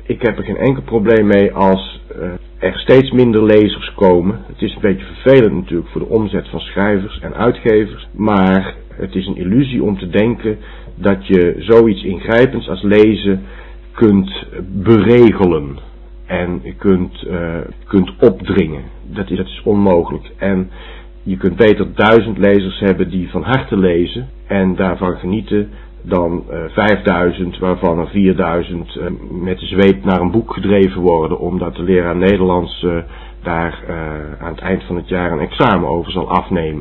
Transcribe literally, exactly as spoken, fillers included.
Ik heb er geen enkel probleem mee als uh, er steeds minder lezers komen. Het is een beetje vervelend natuurlijk voor de omzet van schrijvers en uitgevers. Maar het is een illusie om te denken dat je zoiets ingrijpends als lezen kunt beregelen. En je kunt, uh, kunt opdringen. Dat is, dat is onmogelijk. En je kunt beter duizend lezers hebben die van harte lezen en daarvan genieten dan uh, vijfduizend waarvan er vierduizend uh, met de zweep naar een boek gedreven worden omdat de leraar Nederlands uh, daar uh, aan het eind van het jaar een examen over zal afnemen.